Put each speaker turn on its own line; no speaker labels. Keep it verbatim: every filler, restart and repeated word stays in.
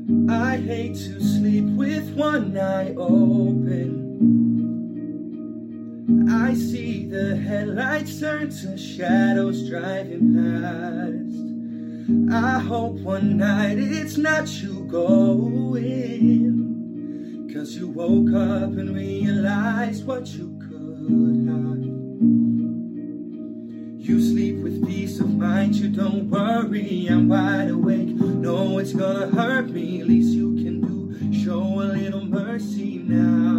I hate to sleep with one eye open. I see the headlights turn to shadows driving past. I hope one night it's not you going, 'cause you woke up and realized what you could have. You sleep with peace of mind, you don't worry, I'm wide awake. No, it's gonna hurt me, least you can do, show a little mercy now.